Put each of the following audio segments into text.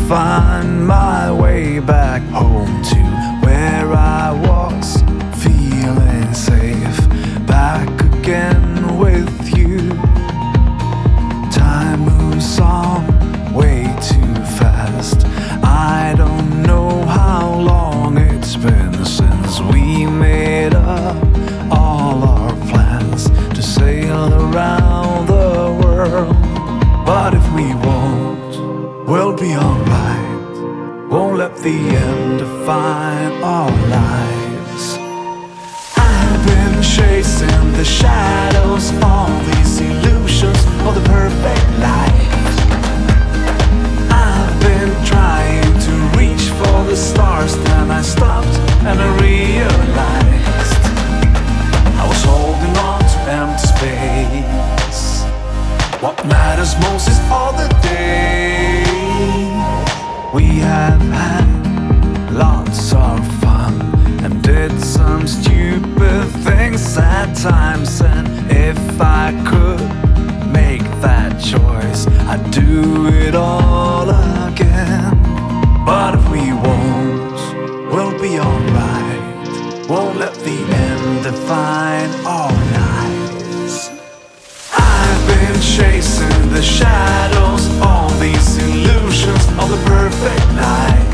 find my way back home to where I was feeling safe. Back again with you. Time moves on way too fast. I don't know how long it's been since we made up all our plans to sail around the world. But if we won't, we'll be alright. Won't let the end define our lives. I've been chasing the shadows, all these illusions of the perfect life. I've been trying to reach for the stars, then I stopped and I realized I was holding on to empty space. What matters most is all the day. We have had lots of fun and did some stupid things at times. And if I could make that choice, I'd do it all again. But if we won't, we'll be alright. Won't let the end define our lives. I've been chasing the shadows, all these illusions of the perfect life.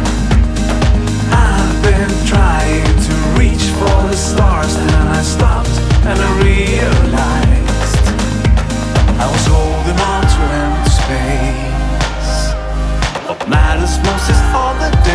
I've been trying to reach for the stars, then I stopped and I realized I was holding on to empty space. What matters most is all the